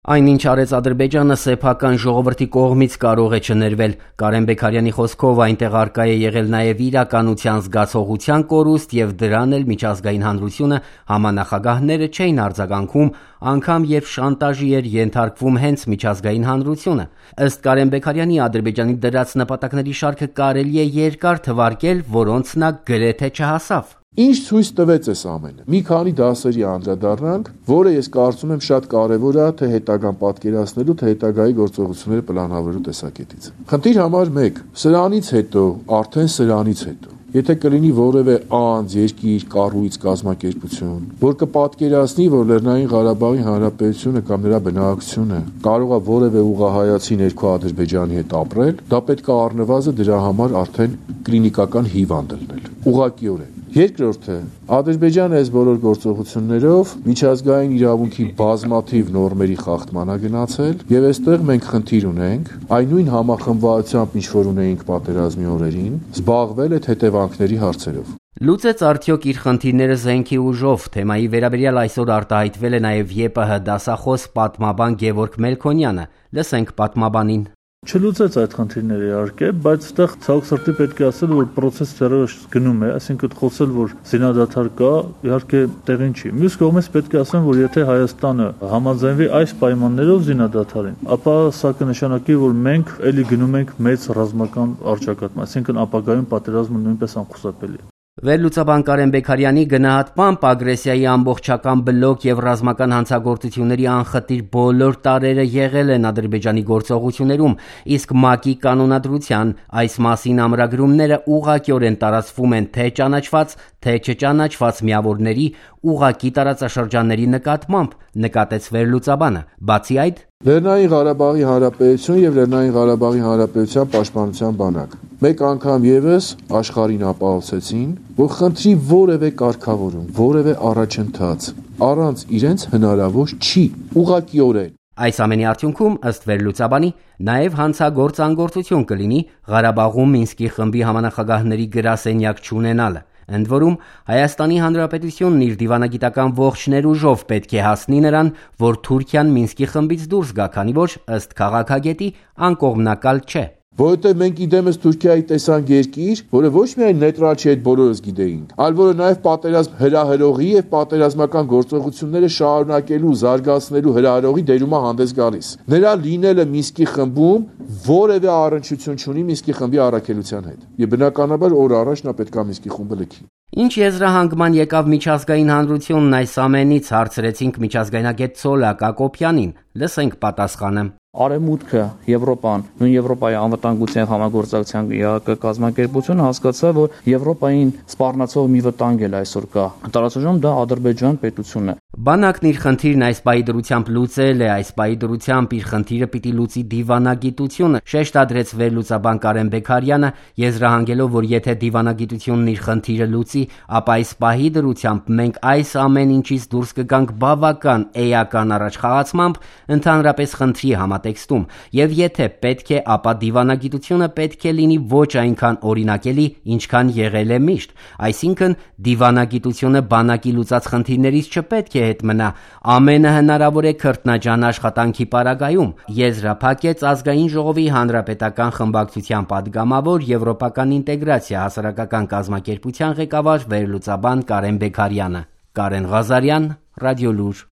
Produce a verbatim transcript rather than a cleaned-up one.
Այն ինչ արեց Ադրբեջանը սեփական ժողովրդի կողմից կարող է չներվել։ Կարեն Բեգարյանի խոսքով այնտեղ առկա է եղել նաև իրականության զգացողության կորուստ և դրան էլ միջազգային հանրությունը համանախագահները չէին արձագանքում, անգամ երբ շանտաժի էր ենթարկվում հենց միջազգային հանրությունը։ Ըստ Կարեն Բեգարյանի, Ադրբեջանի դրած նպատակների շարքը կարելի է երկար թվարկել, որոնց նա գրեթե չհասավ։ Ինչ ցույց տվեց այս ամենը։ Մի քանի դասերի անդրադառնանք, որը ես կարծում եմ շատ կարևոր է թե հետագան պատկերացնելու, թե հետագայի գործողությունները պլանավորելու տեսակետից։ Խնդիր համար մեկ. սրանից հետո, արդեն սրանից հետո, եթե կլինի որևէ անձ, երկիր, կառույց, կազմակերպություն, որ կպատկերացնի, որ Լեռնային Ղարաբաղի Հանրապետությունը կամ նրա բնակչությունը կարող է որևէ ուղղահայացի ներքո Ադրբեջանի հետ ապրել, դա պետք է առնվազն դրա համար արդեն կլինիկական հիվանդ լինել։ Ուղղակիորեն։ Երկրորդը, Ադրբեջանը այս բոլոր գործողություններով միջազգային իրավունքի բազմաթիվ նորմերի խախտման է գնացել, եւ այստեղ մենք խնդիր ունենք, այն նույն համախմբվածությամբ, ինչ որ ունեինք պատերազմի օրերին, զբաղվել այդ հետևանքների հարցերով։ Լուծեց արդյոք իր խնդիրները զենքի ուժով։ Թեմայի վերաբերյալ այսօր արտահայտվել է նաև ԵՊՀ դասախոս պատմաբան Գևորգ Մելքոնյանը։ Լսենք պատմաբանին։ Չլուծեց այդ խնդիրները իհարկե, բայց այդտեղ ցավոք սրտի պետք է ասել, որ process դեռևս գնում է, այսինքն խոսել, որ զինադադար կա, իհարկե տեղին չի։ Մյուս կողմից պետք է ասեմ, որ եթե Հայաստանը համաձայնվի այս պայմաններով զինադադարին, ապա սա կնշանակի, որ մենք էլի գնում ենք մեծ ռազմական առճակատում, այսինքն ապագայում պատերազմը նույնպես անխուսափելի է։ Վերլուծաբան Կարեն Բեգարյանի գնահատմամբ ագրեսիայի ամբողջական բլոկ և ռազմական հանցագործությունների անխտիր բոլոր տարրերը եղել են Ադրբեջանի գործողություններում, իսկ ՄԱԿ-ի կանոնադրության այս մասին ամրագրումները ուղղակիորեն տարածվում են թե ճանաչված, թե չճանաչված միավորների ուղղակի տարածաշրջանների նկատմամբ, նկատեց վերլուծաբանը։ Բացի այդ, Լեռնային Ղարաբաղի Հանրապետություն և Լեռնային Ղարաբաղի Հանրապետության Պաշտպանության բանակ մեկ անգամ ևս աշխարհին ապահովեցին, որ խնդրի որևէ կարգավորում, որևէ առաջընթաց առանց իրենց հնարավոր չի, ուղղակիորեն։ Այս ամենի արդյունքում, ըստ վերլուծաբանի, նաև հանցագործ-անգործություն կլինի Ղարաբաղում Մինսկի խմբի համանախագահների գրասենյակ չունենալը։ Ընդ որում, Հայաստանի Հանրապետությունն իր դիվանագիտական ողջ ներուժով պետք է հասնի նրան, որ Թուրքիան Մինսկի խմբից դուրս գա, քանի որ ըստ քաղաքագետի անկողմնակալ չէ։ Որովհետև մենք իդեմս Թուրքիայի տեսանք երկիր, որը ոչ միայն նեյտրալ չի, այդ բոլորս գիտեինք, այլ որը նաև պատերազմ հրահրողի եւ պատերազմական գործողությունները շարունակելու, զարգացնելու հրահրողի դերում է հանդես գալիս։ Նրա լինելը Մինսկի խմբում որևէ առնչություն չունի Մինսկի խմբի առաքելության հետ։ Եվ բնականաբար օր առաջ նա պետք է Մինսկի խումբը լքի։ Ինչ եզրահանգման եկավ միջազգային հանրությունն այս ամենից, հարցրեցինք միջազգայնագետ Ցոլակ Ակոբյանին։ Լսենք պատասխանը։ Արևմուտքը, Եվրոպան, նույն Եվրոպայի անվտանգության համագործակցության ԵԱՀԿ կազմակերպությունը հասկացավ, որ Եվրոպային սպառնացող մի վտանգ էլ այսօր կա։ Տարածաշրջանում դա Ադրբեջան պետությունն է։ Բանակն իր խնդիրն այս պահի դրությամբ լուծել է, այս պահի դրությամբ իր խնդիրը պիտի լուծի դիվանագիտությունը, շեշտադրեց վերլուծաբան Կարեն Բեգարյանը, եզրահանգելով, որ եթե դիվանագիտությունն իր խնդիրը լուծի, ապա այս պահի դրությամբ մենք այս ամեն ինչից դուրս կգանք բավական էական առաջխաղացմամբ, ընդհանրապես խնդրի համատեքստում, եւ եթե պետք է, ապա դիվանագիտությունը պետք է լինի ոչ այնքան օրինակելի, ինչքան եղել է միշտ, այսինքն դիվանագիտությունը բանակի լուծած խնդիրներից չպետք է հետ մնա, ամենը հնարավոր է քրտնաջան աշխատանքի պարագայում, եզրափակեց Ազգային ժողովի հանրապետական խմբակցության падգամավոր Եվրոպական ինտեգրացիա հասարակական կազմակերպության ղեկավար վերլուծաբան Կարեն Բեգարյանը։ Կարեն Ղազարյան, Ռադիոլուր։